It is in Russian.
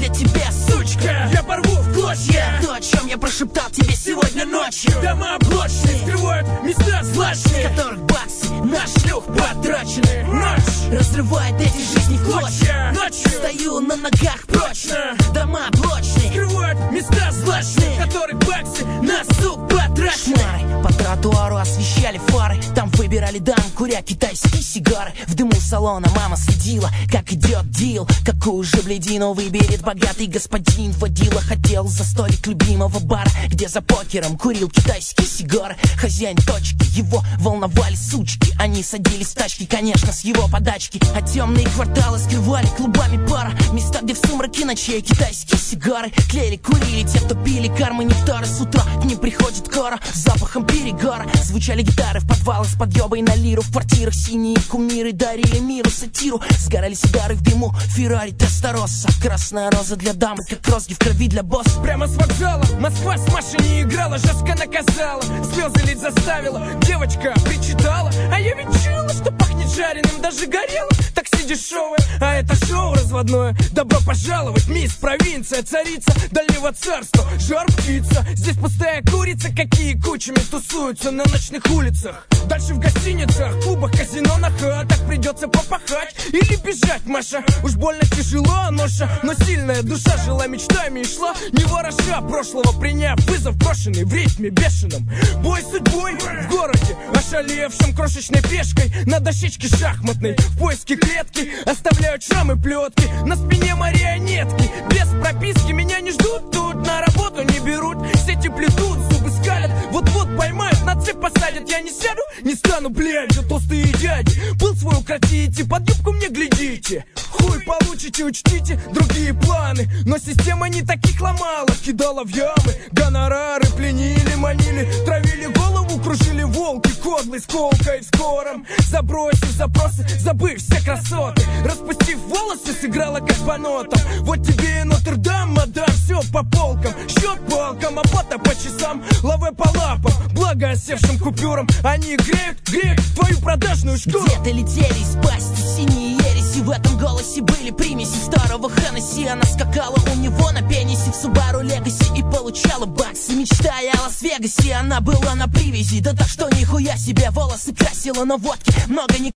я тебе, сучка, я порву в клочья то, о чем я прошептал тебе сегодня ночью. Дома блочные скрывают места злачные, В которых баксы на шлюх потрачены. Ночь разрывает эти жизни в клочья. Ночью Стою на ногах прочно. Дома блочные скрывают места злачные, в которых баксы на сук потрачены. Шмары по тротуару освещали фары. Там выбирали дам, куря китайские сигары. В дыму салона мама следила, как идет дил. Какую же блядину выберет богатый господин. Водила хотел за столик любимого бара, где за покером курил китайские сигары. Хозяин точки, его волновали сучки. Они садились в тачки, конечно, с его подачки. А темные кварталы скрывали клубами пара. Места, где в сумраке ночей китайские сигары клеили, курили те, кто пили кармы нектара. С утра к ним приходит кора с запахом перегара. Звучали гитары в подвалах с подъебой на лиру. В квартирах синие кумиры дарили миру сатиру. Сгорали сигары в дыму, Феррари, Тестороса. Красная роза для дамы, как розги в крови для босса. Прямо с вокзала Москва с Машей не играла, жестко наказала, слезы лить заставила. Девочка причитала, а я ведь чуяла, что пахнет жареным, даже горело. Такси дешевое, а это шоу разводное. Добро пожаловать, мисс провинция, царица дальнего царства, жар птица. Здесь пустая курица, какие кучами тусуются на ночных улицах. Дальше в гостиницах, клубах, казино, на хатах придется попахать или бежать, Маша. Уж больно тяжело ноша, но сильная душа жила мечтами и шла, не вороша прошлого, приняв вызов брошенный в ритме бешеном. Бой с судьбой в городе, ошалевшим крошечной пешкой на дощечке шахматной. В поиске клетки оставляют шрамы, плетки на спине марионетки. Без прописки меня не ждут, тут на работу не берут. Сети плетут, зубы скалят, вот-вот поймают, на цепь посадят. Я не сяду, не стану, блядь, за толстые дяди. Пыл свой укротите, под юбку мне глядите. Хуй получите, учтите другие планы. Но система не таких ломала, кидала в ямы. Гонорары пленили, манили, травили голову, кружили волки, кодлы с колкой в скором. Забросив запросы, забыв все красоты, распустив волосы, сыграла как по нотам. Вот тебе и Нотр-Дам, мадам, все по полкам. Счет палкам, оплата по часам, лаве по лапам. Благо осевшим купюрам они греют твою продажную шкуру. Где-то летели из пасти синие ереси. В этом голосе были примеси старого Хеннесси. Она скакала у него на пенисе в Subaru Legacy и получала баксы, мечтая о Лас-Вегасе. Она была на привязи, да так что нихуя себе. Волосы красила на водке, много не